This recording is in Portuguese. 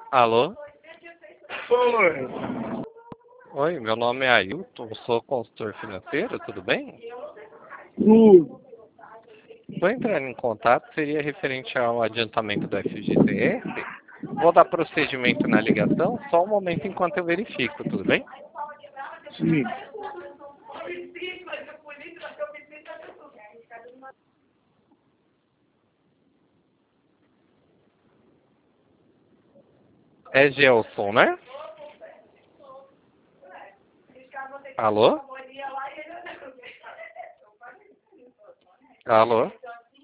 Alô? Oi. Oi, meu nome é Ailton, sou consultor financeiro, tudo bem? Vou entrar em contato, seria referente ao adiantamento do FGTS. Vou dar prosseguimento na ligação, só um momento enquanto eu verifico, tudo bem? Sim. É Gelson, né? Alô? Alô?